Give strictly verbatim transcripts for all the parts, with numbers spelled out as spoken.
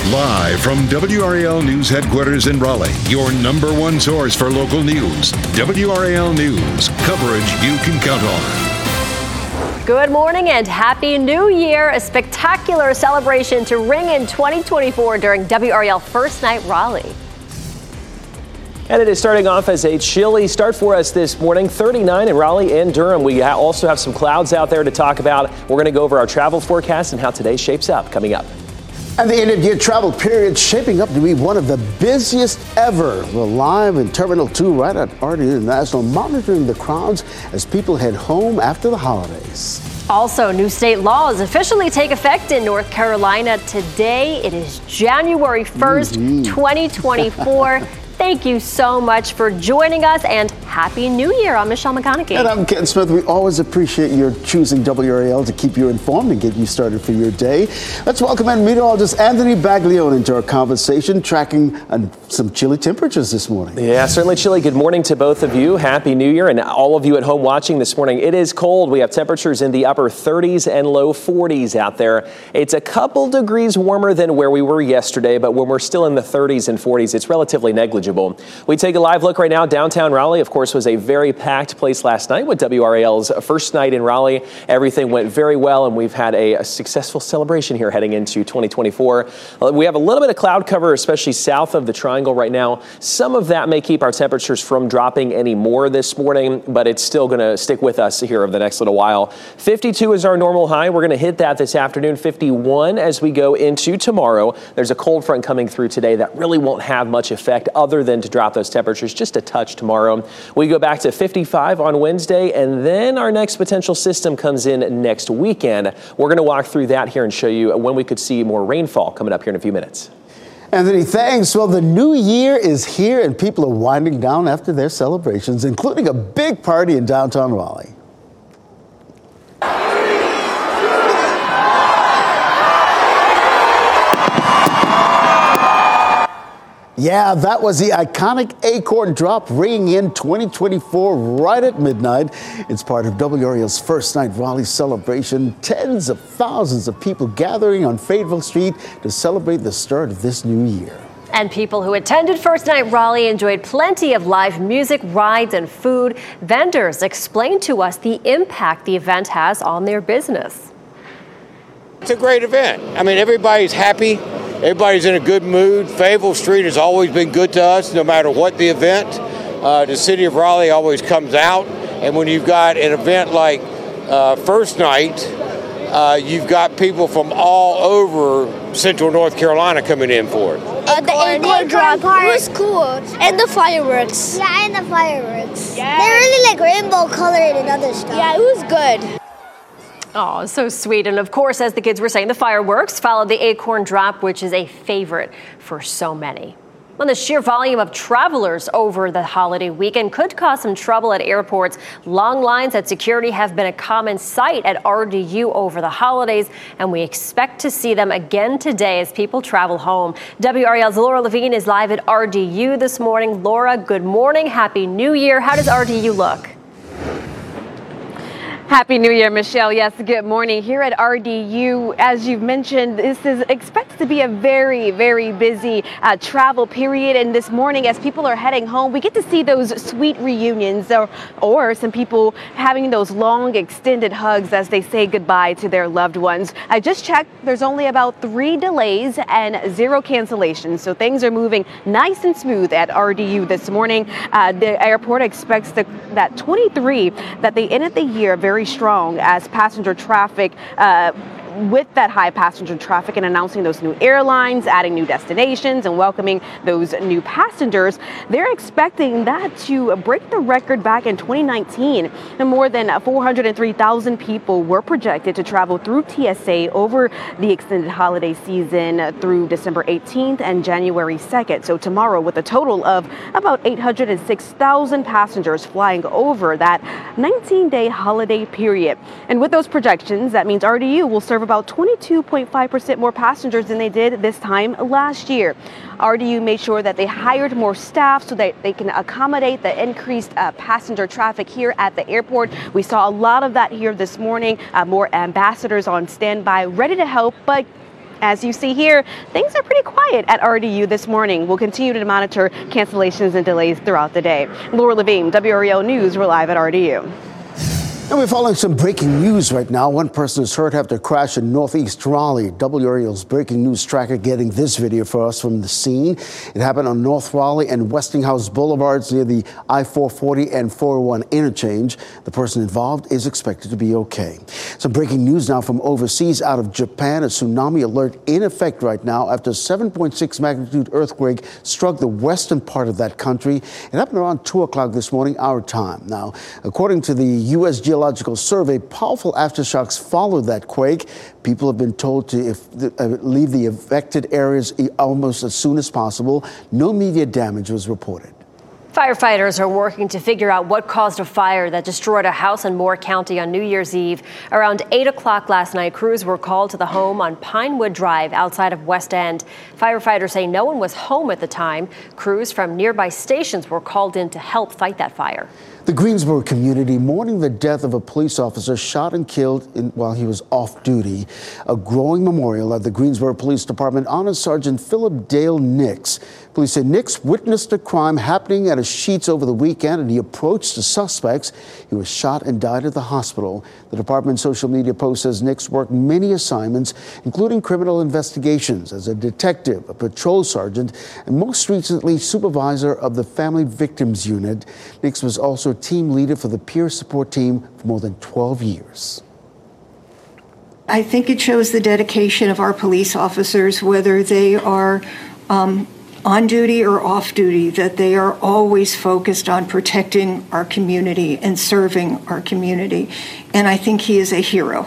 Live from W R A L News headquarters in Raleigh, your number one source for local news. W R A L News, coverage you can count on. Good morning and Happy New Year. A spectacular celebration to ring in twenty twenty-four during W R A L First Night Raleigh. And it is starting off as a chilly start for us this morning, thirty-nine in Raleigh and Durham. We also have some clouds out there to talk about. We're going to go over our travel forecast and how today shapes up coming up. And the end of year travel period shaping up to be one of the busiest ever. We're live in Terminal two right at R D U International, monitoring the crowds as people head home after the holidays. Also, new state laws officially take effect in North Carolina today. It is January first, mm-hmm. twenty twenty-four. Thank you so much for joining us, and Happy New Year. I'm Michelle McConaughey. And I'm Ken Smith. We always appreciate your choosing W R A L to keep you informed and get you started for your day. Let's welcome in meteorologist Anthony Baglione into our conversation, tracking uh, some chilly temperatures this morning. Yeah, certainly chilly. Good morning to both of you. Happy New Year, and all of you at home watching this morning. It is cold. We have temperatures in the upper thirties and low forties out there. It's a couple degrees warmer than where we were yesterday, but when we're still in the thirties and forties, it's relatively negligible. We take a live look right now. Downtown Raleigh, of course, was a very packed place last night with W R A L's first night in Raleigh. Everything went very well, and we've had a, a successful celebration here heading into twenty twenty-four. We have a little bit of cloud cover, especially south of the Triangle right now. Some of that may keep our temperatures from dropping any more this morning, but it's still going to stick with us here over the next little while. fifty-two is our normal high. We're going to hit that this afternoon. fifty-one as we go into tomorrow. There's a cold front coming through today that really won't have much effect other than to drop those temperatures just a touch tomorrow. We go back to fifty-five on Wednesday, and then our next potential system comes in next weekend. We're going to walk through that here and show you when we could see more rainfall coming up here in a few minutes. Anthony, thanks. Well, the new year is here, and people are winding down after their celebrations, including a big party in downtown Raleigh. Yeah, that was the iconic Acorn Drop ringing in twenty twenty-four right at midnight. It's part of W R A L's First Night Raleigh celebration. Tens of thousands of people gathering on Fayetteville Street to celebrate the start of this new year. And people who attended First Night Raleigh enjoyed plenty of live music, rides, and food. Vendors explained to us the impact the event has on their business. It's a great event. I mean, everybody's happy. Everybody's in a good mood. Fayetteville Street has always been good to us, no matter what the event. Uh, the city of Raleigh always comes out, and when you've got an event like uh, First Night, uh, you've got people from all over Central North Carolina coming in for it. Uh, the Acorn Drop was cool, and the fireworks. Yeah, and the fireworks. Yeah. They're really like rainbow colored and other stuff. Yeah, it was good. Oh, so sweet. And of course, as the kids were saying, the fireworks followed the Acorn Drop, which is a favorite for so many. Well, the sheer volume of travelers over the holiday weekend could cause some trouble at airports. Long lines at security have been a common sight at R D U over the holidays, and we expect to see them again today as people travel home. W R A L's Laura Levine is live at R D U this morning. Laura, good morning. Happy New Year. How does R D U look? Happy New Year, Michelle. Yes, good morning. Here at R D U, as you've mentioned, this is expected to be a very, very busy uh, travel period. And this morning, as people are heading home, we get to see those sweet reunions or, or some people having those long, extended hugs as they say goodbye to their loved ones. I just checked. There's only about three delays and zero cancellations. So things are moving nice and smooth at R D U this morning. Uh, the airport expects the, that twenty-three, that they ended the year very strong as passenger traffic uh, with that high passenger traffic and announcing those new airlines, adding new destinations and welcoming those new passengers. They're expecting that to break the record back in twenty nineteen. And more than four hundred three thousand people were projected to travel through T S A over the extended holiday season through December eighteenth and January second. So tomorrow, with a total of about eight hundred six thousand passengers flying over that nineteen-day holiday period. And with those projections, that means R D U will serve about twenty-two point five percent more passengers than they did this time last year. R D U made sure that they hired more staff so that they can accommodate the increased uh, passenger traffic here at the airport. We saw a lot of that here this morning, uh, more ambassadors on standby, ready to help, but As you see here, things are pretty quiet at R D U this morning. We'll continue to monitor cancellations and delays throughout the day. Laura Levine, W R A L News. We're live at R D U. And we're following some breaking news right now. One person is hurt after a crash in northeast Raleigh. W R A L's breaking news tracker getting this video for us from the scene. It happened on North Raleigh and Westinghouse Boulevards near the I four forty and four oh one interchange. The person involved is expected to be okay. Some breaking news now from overseas out of Japan. A tsunami alert in effect right now after a seven point six magnitude earthquake struck the western part of that country. It happened around two o'clock this morning, our time. Now, according to the U S Geological Survey, powerful aftershocks followed that quake. People have been told to if, uh, leave the affected areas almost as soon as possible. No media damage was reported. Firefighters are working to figure out what caused a fire that destroyed a house in Moore County on New Year's Eve. Around eight o'clock last night, crews were called to the home on Pinewood Drive outside of West End. Firefighters say no one was home at the time. Crews from nearby stations were called in to help fight that fire. The Greensboro community mourning the death of a police officer shot and killed in, while he was off duty. A growing memorial at the Greensboro Police Department honors Sergeant Philip Dale Nix. Police say Nix witnessed a crime happening at a Sheetz over the weekend, and he approached the suspects. He was shot and died at the hospital. The department's social media post says Nix worked many assignments, including criminal investigations as a detective, a patrol sergeant, and most recently supervisor of the Family Victims Unit. Nix was also team leader for the peer support team for more than twelve years. I think it shows the dedication of our police officers, whether they are um, on duty or off duty, that they are always focused on protecting our community and serving our community. And I think he is a hero.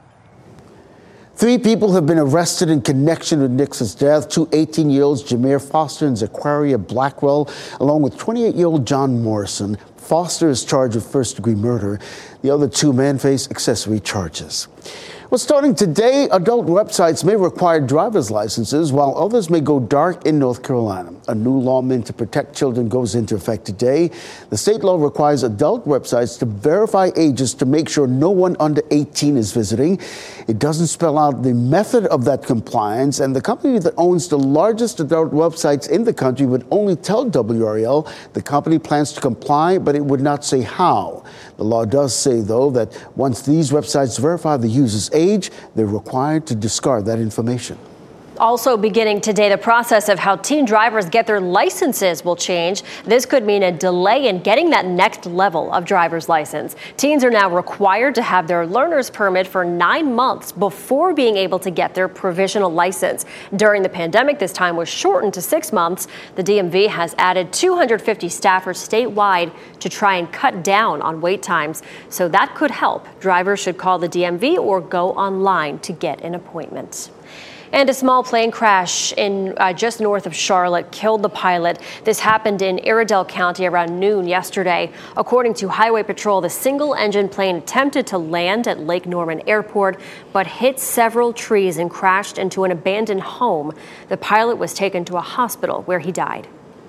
Three people have been arrested in connection with Nix's death. Two eighteen-year-olds, Jameer Foster and Zaquaria Blackwell, along with twenty-eight-year-old John Morrison. Foster is charged with first-degree murder. The other two men face accessory charges. Well, starting today, adult websites may require driver's licenses, while others may go dark in North Carolina. A new law meant to protect children goes into effect today. The state law requires adult websites to verify ages to make sure no one under eighteen is visiting. It doesn't spell out the method of that compliance, and the company that owns the largest adult websites in the country would only tell W R A L the company plans to comply, but it would not say how. The law does say, though, that once these websites verify the user's age, they're required to discard that information. Also beginning today, the process of how teen drivers get their licenses will change. This could mean a delay in getting that next level of driver's license. Teens are now required to have their learner's permit for nine months before being able to get their provisional license. During the pandemic, this time was shortened to six months. The D M V has added two hundred fifty staffers statewide to try and cut down on wait times. So that could help. Drivers should call the D M V or go online to get an appointment. And a small plane crash in uh, just north of Charlotte killed the pilot. This happened in Iredell County around noon yesterday. According to Highway Patrol, the single-engine plane attempted to land at Lake Norman Airport, but hit several trees and crashed into an abandoned home. The pilot was taken to a hospital where he died.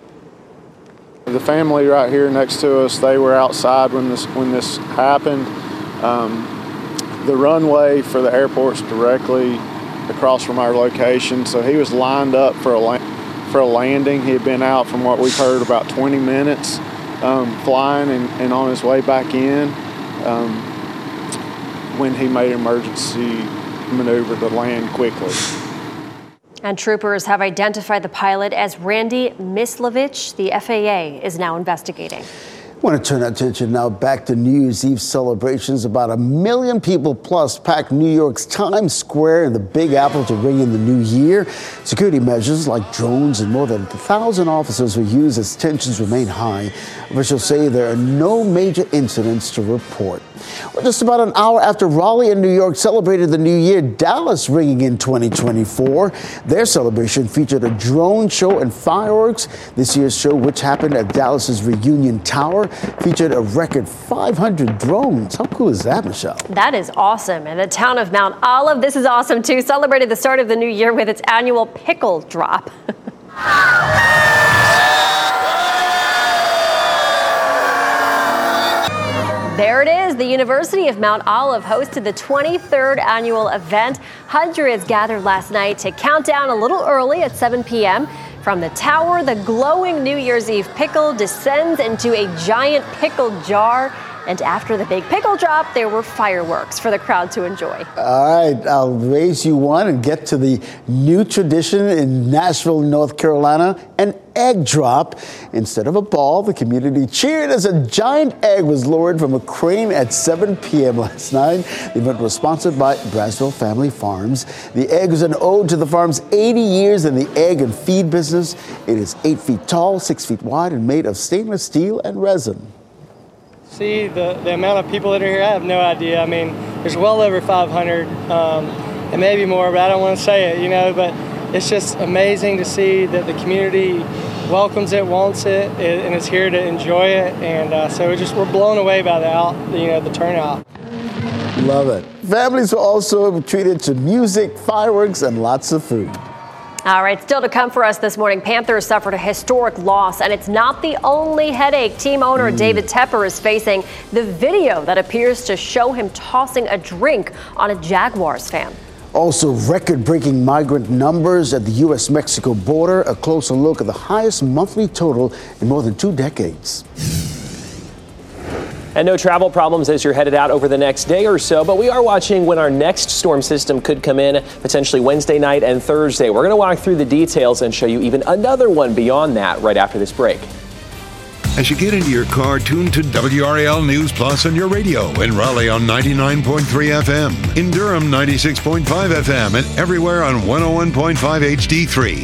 The family right here next to us, they were outside when this when this happened. Um, the runway for the airport's directly across from our location, so he was lined up for a la- for a landing. He had been out, from what we've heard, about twenty minutes um, flying and, and on his way back in um, when he made an emergency maneuver to land quickly. And troopers have identified the pilot as Randy Mislavich. The F A A is now investigating. I want to turn our attention now back to New Year's Eve celebrations. About a million people plus packed New York's Times Square and the Big Apple to ring in the new year. Security measures like drones and more than a thousand officers were used as tensions remain high. Officials say there are no major incidents to report. Well, just about an hour after Raleigh and New York celebrated the new year, Dallas ringing in twenty twenty-four. Their celebration featured a drone show and fireworks. This year's show, which happened at Dallas's Reunion Tower, featured a record five hundred drones. How cool is that, Michelle? That is awesome. And the town of Mount Olive, this is awesome too, celebrated the start of the new year with its annual pickle drop. There it is. The University of Mount Olive hosted the twenty-third annual event. Hundreds gathered last night to count down a little early at seven p.m. From the tower, the glowing New Year's Eve pickle descends into a giant pickle jar. And after the big pickle drop, there were fireworks for the crowd to enjoy. All right, I'll raise you one and get to the new tradition in Nashville, North Carolina, an egg drop. Instead of a ball, the community cheered as a giant egg was lowered from a crane at seven p.m. last night. The event was sponsored by Braswell Family Farms. The egg is an ode to the farm's eighty years in the egg and feed business. It is eight feet tall, six feet wide, and made of stainless steel and resin. See the, the amount of people that are here, I have no idea. I mean, there's well over five hundred, um, and maybe more, but I don't want to say it, you know, but it's just amazing to see that the community welcomes it, wants it, and is here to enjoy it, and uh, so we're just, we're blown away by the out, you know, the turnout. Love it. Families were also treated to music, fireworks, and lots of food. All right, still to come for us this morning, Panthers suffered a historic loss, and it's not the only headache. Team owner mm. David Tepper is facing the video that appears to show him tossing a drink on a Jaguars fan. Also, record-breaking migrant numbers at the U S Mexico border. A closer look at the highest monthly total in more than two decades. And no travel problems as you're headed out over the next day or so, but we are watching when our next storm system could come in, potentially Wednesday night and Thursday. We're going to walk through the details and show you even another one beyond that right after this break. As you get into your car, tune to W R A L News Plus on your radio. In Raleigh on ninety-nine point three F M, in Durham ninety-six point five F M, and everywhere on one oh one point five H D three.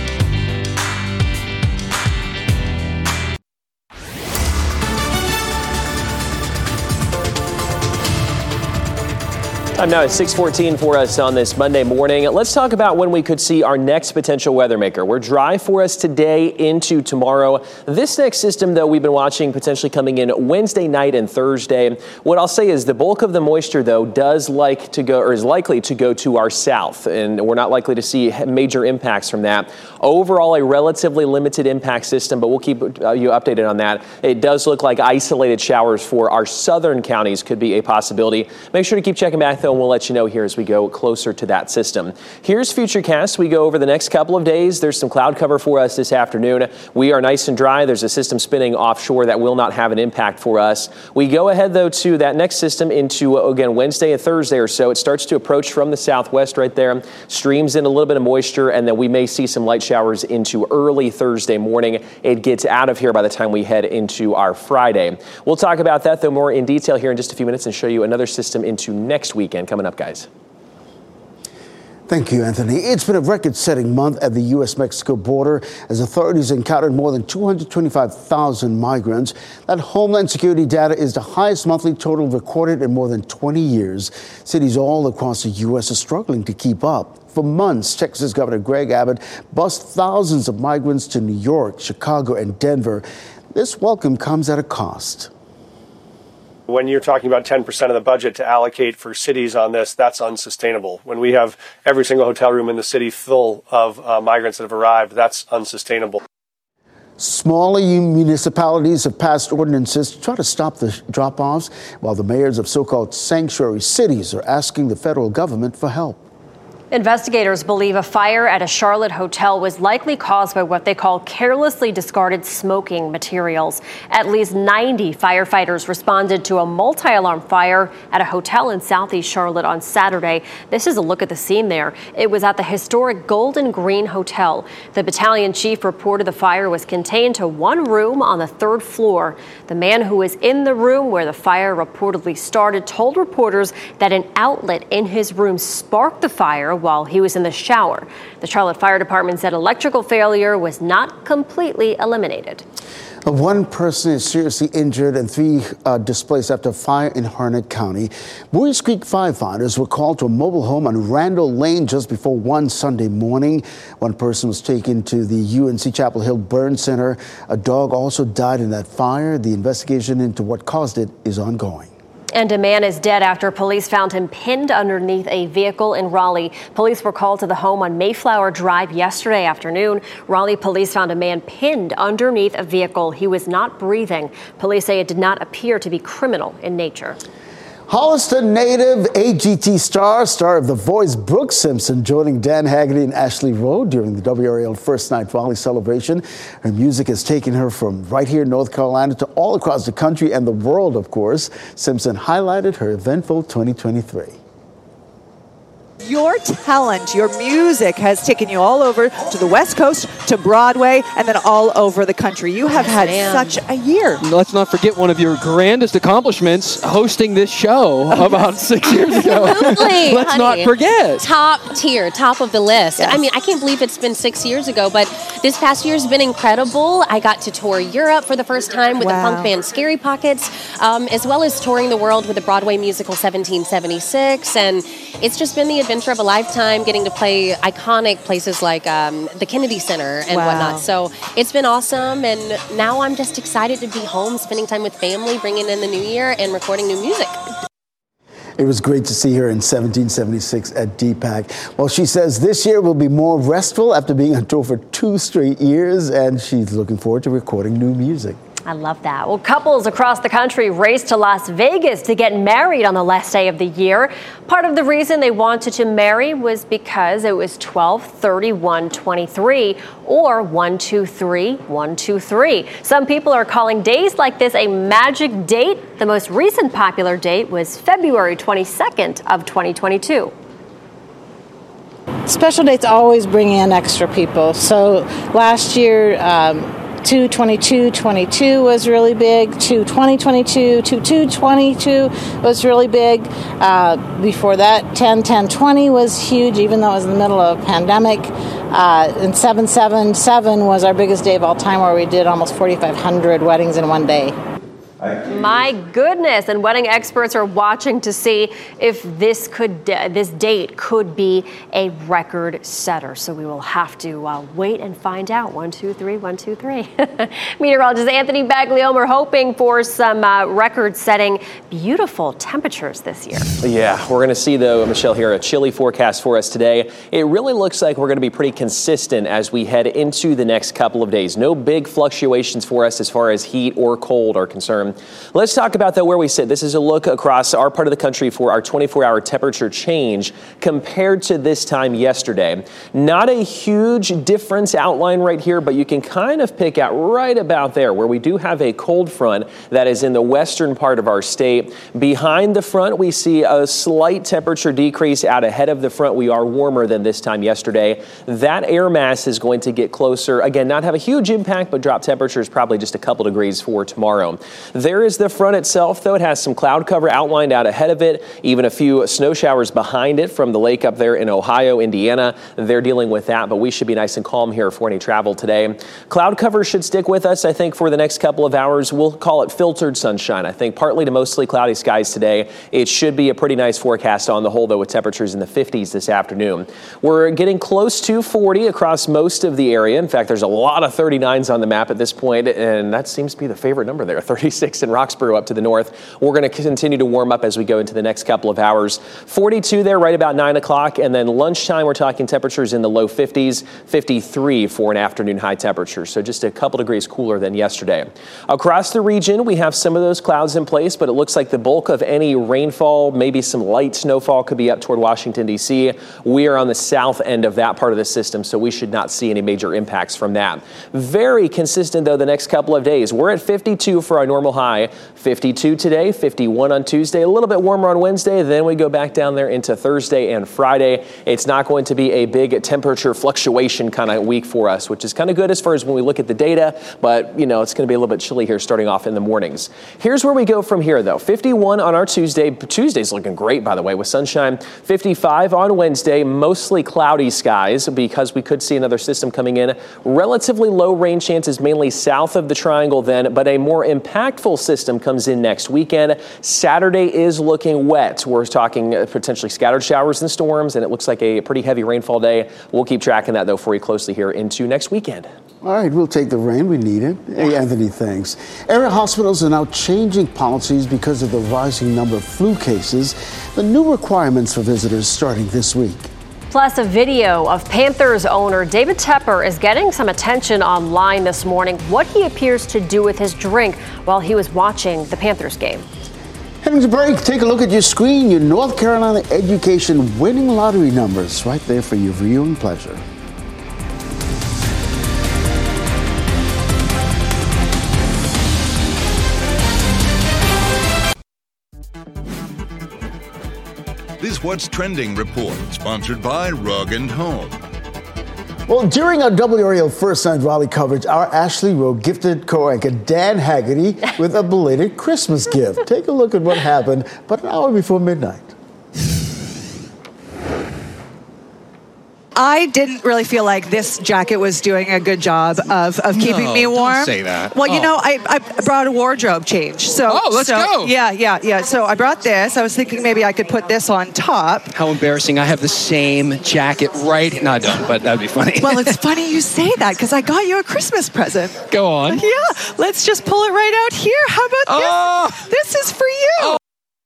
Time now at six fourteen for us on this Monday morning. Let's talk about when we could see our next potential weather maker. We're dry for us today into tomorrow. This next system, though, we've been watching potentially coming in Wednesday night and Thursday. What I'll say is the bulk of the moisture, though, does like to go or is likely to go to our south, and we're not likely to see major impacts from that. Overall, a relatively limited impact system, but we'll keep uh, you updated on that. It does look like isolated showers for our southern counties could be a possibility. Make sure to keep checking back, though, and we'll let you know here as we go closer to that system. Here's Futurecast. We go over the next couple of days. There's some cloud cover for us this afternoon. We are nice and dry. There's a system spinning offshore that will not have an impact for us. We go ahead, though, to that next system into, again, Wednesday and Thursday or so. It starts to approach from the southwest right there, streams in a little bit of moisture, and then we may see some light showers into early Thursday morning. It gets out of here by the time we head into our Friday. We'll talk about that, though, more in detail here in just a few minutes and show you another system into next weekend coming up, guys. Thank you, Anthony. It's been a record-setting month at the U S Mexico border as authorities encountered more than two hundred twenty-five thousand migrants. That Homeland Security data is the highest monthly total recorded in more than twenty years. Cities all across the U S are struggling to keep up. For months, Texas Governor Greg Abbott bused thousands of migrants to New York, Chicago, and Denver. This welcome comes at a cost. When you're talking about ten percent of the budget to allocate for cities on this, that's unsustainable. When we have every single hotel room in the city full of uh, migrants that have arrived, that's unsustainable. Smaller municipalities have passed ordinances to try to stop the drop-offs, while the mayors of so-called sanctuary cities are asking the federal government for help. Investigators believe a fire at a Charlotte hotel was likely caused by what they call carelessly discarded smoking materials. At least ninety firefighters responded to a multi-alarm fire at a hotel in southeast Charlotte on Saturday. This is a look at the scene there. It was at the historic Golden Green Hotel. The battalion chief reported the fire was contained to one room on the third floor. The man who was in the room where the fire reportedly started told reporters that an outlet in his room sparked the fire while he was in the shower. The Charlotte Fire Department said electrical failure was not completely eliminated. One person is seriously injured and three uh, displaced after a fire in Harnett County. Buies Creek firefighters were called to a mobile home on Randall Lane just before one Sunday morning. One person was taken to the U N C Chapel Hill Burn Center. A dog also died in that fire. The investigation into what caused it is ongoing. And a man is dead after police found him pinned underneath a vehicle in Raleigh. Police were called to the home on Mayflower Drive yesterday afternoon. Raleigh police found a man pinned underneath a vehicle. He was not breathing. Police say it did not appear to be criminal in nature. Holliston native A G T star, star of The Voice, Brooke Simpson, joining Dan Haggerty and Ashley Rowe during the W R A L First Night Raleigh celebration. Her music has taken her from right here in North Carolina to all across the country and the world, of course. Simpson highlighted her eventful twenty twenty-three. Your talent, your music has taken you all over to the West Coast, to Broadway, and then all over the country. You have had Man. such a year. Let's not forget one of your grandest accomplishments, hosting this show about six years ago. Absolutely, Let's honey. not forget. Top tier, top of the list. Yes. I mean, I can't believe it's been six years ago, but this past year has been incredible. I got to tour Europe for the first time with Wow. the punk band Scary Pockets, um, as well as touring the world with the Broadway musical seventeen seventy-six, and it's just been the adventure of a lifetime, getting to play iconic places like um, the Kennedy Center and Wow. whatnot. So it's been awesome, and now I'm just excited to be home, spending time with family, bringing in the new year, and recording new music. It was great to see her in seventeen seventy-six at D PAC. Well, she says this year will be more restful after being on tour for two straight years, and she's looking forward to recording new music. I love that. Well, couples across the country raced to Las Vegas to get married on the last day of the year. Part of the reason they wanted to marry was because it was twelve thirty-one twenty-three or one two three one two three. Some people are calling days like this a magic date. The most recent popular date was February twenty-second of twenty twenty-two. Special dates always bring in extra people. So last year, um, two twenty-two twenty-two was really big. two twenty twenty-two, two two twenty-two was really big. Uh, before that, ten ten twenty was huge, even though it was in the middle of a pandemic. Uh, and seven seven seven was our biggest day of all time, where we did almost forty-five hundred weddings in one day. My goodness, and wedding experts are watching to see if this could, this date could be a record setter. So we will have to uh, wait and find out. One, two, three, one, two, three. Meteorologist Anthony Bagliome are hoping for some uh, record-setting beautiful temperatures this year. Yeah, we're going to see, though, Michelle, here a chilly forecast for us today. It really looks like we're going to be pretty consistent as we head into the next couple of days. No big fluctuations for us as far as heat or cold are concerned. Let's talk about, though, where we sit. This is a look across our part of the country for our twenty-four hour temperature change compared to this time yesterday. Not a huge difference outlined right here, but you can kind of pick out right about there where we do have a cold front that is in the western part of our state. Behind the front, we see a slight temperature decrease. Out ahead of the front, we are warmer than this time yesterday. That air mass is going to get closer. Again, not have a huge impact, but drop temperatures probably just a couple degrees for tomorrow. There is the front itself, though. It has some cloud cover outlined out ahead of it, even a few snow showers behind it from the lake up there in Ohio, Indiana. They're dealing with that, but we should be nice and calm here for any travel today. Cloud cover should stick with us, I think, for the next couple of hours. We'll call it filtered sunshine. I think partly to mostly cloudy skies today. It should be a pretty nice forecast on the whole, though, with temperatures in the fifties this afternoon. We're getting close to forty across most of the area. In fact, there's a lot of thirty-nines on the map at this point, and that seems to be the favorite number there, thirty-six in Roxborough up to the north. We're going to continue to warm up as we go into the next couple of hours. forty-two there right about nine o'clock, and then lunchtime we're talking temperatures in the low fifties, fifty-three for an afternoon high temperature, so just a couple degrees cooler than yesterday. Across the region, we have some of those clouds in place, but it looks like the bulk of any rainfall, maybe some light snowfall, could be up toward Washington, D C. We are on the south end of that part of the system, so we should not see any major impacts from that. Very consistent, though, the next couple of days. We're at fifty-two for our normal high. fifty-two today, fifty-one on Tuesday, a little bit warmer on Wednesday. Then we go back down there into Thursday and Friday. It's not going to be a big temperature fluctuation kind of week for us, which is kind of good as far as when we look at the data. But, you know, it's going to be a little bit chilly here starting off in the mornings. Here's where we go from here, though. fifty-one on our Tuesday. Tuesday's looking great, by the way, with sunshine. fifty-five on Wednesday, mostly cloudy skies because we could see another system coming in. Relatively low rain chances, mainly south of the triangle then, but a more impactful tropical system comes in next weekend. Saturday is looking wet. We're talking potentially scattered showers and storms, and it looks like a pretty heavy rainfall day. We'll keep tracking that, though, for you closely here into next weekend. All right, we'll take the rain. We need it. Hey, Anthony, thanks. Area hospitals are now changing policies because of the rising number of flu cases. The new requirements for visitors starting this week. Plus, a video of Panthers owner David Tepper is getting some attention online this morning. What he appears to do with his drink while he was watching the Panthers game. Heading to break, take a look at your screen. Your North Carolina Education winning lottery numbers right there for your viewing pleasure. This What's Trending report, sponsored by Rug and Home. Well, during our W R A L First Night Raleigh coverage, our Ashley Rowe gifted co-anchor Dan Haggerty with a belated Christmas gift. Take a look at what happened about an hour before midnight. I didn't really feel like this jacket was doing a good job of, of keeping No, me warm. don't say that. Well, you Oh. know, I, I brought a wardrobe change. So, Oh, let's so- go. Yeah, yeah, yeah. So I brought this. I was thinking maybe I could put this on top. How embarrassing. I have the same jacket right. No, I don't, but that'd be funny. Well, it's funny you say that because I got you a Christmas present. Go on. Yeah, let's just pull it right out here. How about Oh. this? This is for you.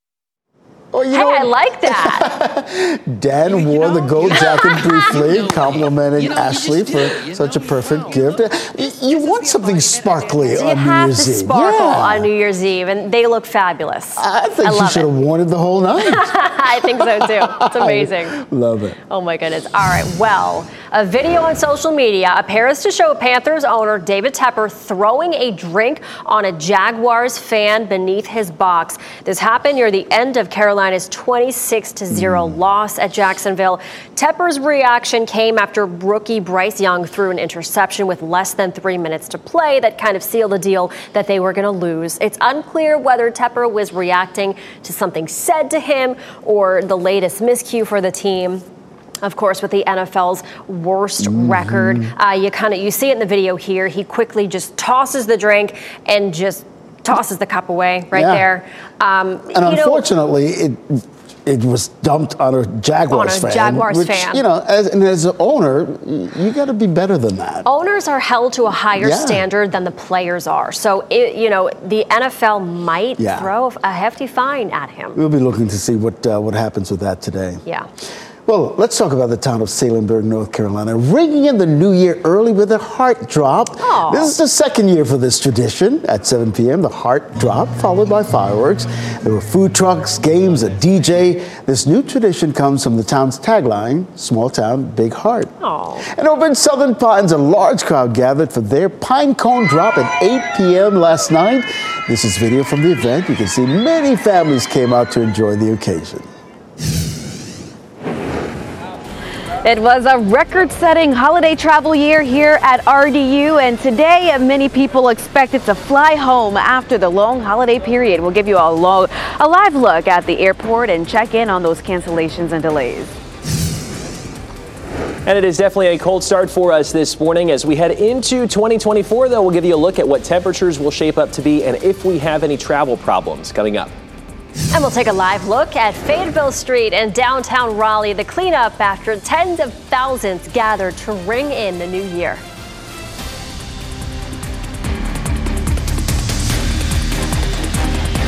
Oh, you Hey, know, I like that. Dan wore the gold jacket briefly, complimenting Ashley for such a perfect gift. You- You want something sparkly You on New have Year's to Eve. sparkle Yeah. on New Year's Eve, and they look fabulous. I think I she love should it. have worn it the whole night. I think so too. It's amazing. Love it. Oh my goodness. All right. Well, a video on social media appears to show Panthers owner David Tepper throwing a drink on a Jaguars fan beneath his box. This happened near the end of Carolina's twenty-six to zero loss at Jacksonville. Tepper's reaction came after rookie Bryce Young threw an interception with less than three minutes to play that kind of sealed the deal that they were going to lose. It's unclear whether Tepper was reacting to something said to him or the latest miscue for the team. Of course, with the N F L's worst Mm-hmm. record, uh, you kind of you see it in the video here. He quickly just tosses the drink and just tosses the cup away right Yeah. there. Um, And you know, unfortunately, it it was dumped on a Jaguars On a fan. Jaguars which, fan. You know, as, and as an owner, you got to be better than that. owners are held to a higher Yeah. standard than the players are. So, it, you know, the N F L might Yeah. throw a hefty fine at him. We'll be looking to see what uh, what happens with that today. Yeah. Well, let's talk about the town of Salemburg, North Carolina, ringing in the new year early with a heart drop. Aw. This is the second year for this tradition. At seven p.m., the heart drop, followed by fireworks. There were food trucks, games, a D J. This new tradition comes from the town's tagline, small town, big heart. Oh. And over in Southern Pines, a large crowd gathered for their pine cone drop at eight p.m. last night. This is video from the event. You can see many families came out to enjoy the occasion. It was a record-setting holiday travel year here at R D U, and today many people expected to fly home after the long holiday period. We'll give you a, lo- a live look at the airport and check in on those cancellations and delays. And it is definitely a cold start for us this morning. As we head into twenty twenty-four, though, we'll give you a look at what temperatures will shape up to be and if we have any travel problems coming up. And we'll take a live look at Fayetteville Street in downtown Raleigh, the cleanup after tens of thousands gathered to ring in the new year.